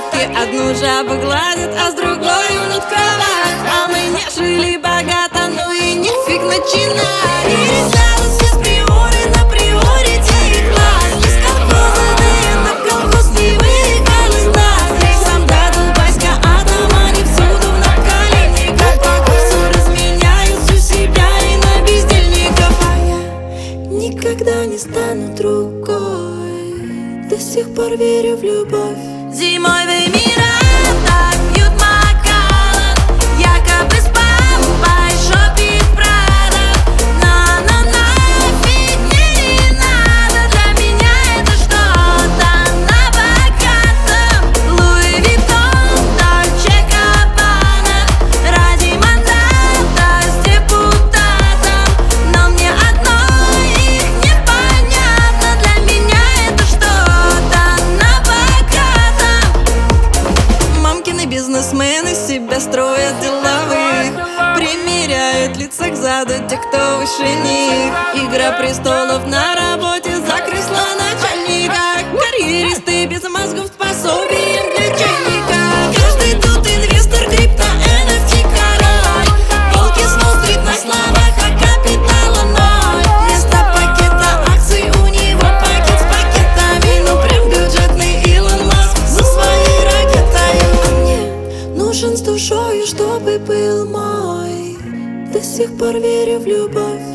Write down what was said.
девки одну жабу гладят, а с другой унут кровать. А мы не жили богато, ну и нифиг начинать. Перестала все с приори на приоритете класс. Из колхоза на колхоз не выехали с нас. Сам Дубайска атом, они всюду на коленниках. По курсу разменяют всю себя и на бездельников. А я никогда не стану другой, до сих пор верю в любовь. Зимой в Эмиратах пьют Макалан, якобы с папой шопит Прада. Но нафиг мне не надо, для меня это что-то на богатом. Луи Виттон, Дольче Габбана, ради мандата с депутатом. Но мне одно их непонятно, для меня это что-то на богатом. Мамкины бизнесмены себя строят деловых, примеряют лица к заду те, кто выше них. Игра престолов на работе за кресло начальника. Карьеристы без мозгов с пособием для чайника. Каждый тут инвестор, крипто, NFT король. Волки с Уолл-стрит на словах, а капитала ноль. Вместо пакета акций у него пакет с пакетами. Ну прям бюджетный Илон Маск за своей ракетой. А мне нужен с душою, чтобы был мой. До сих пор верю в любовь.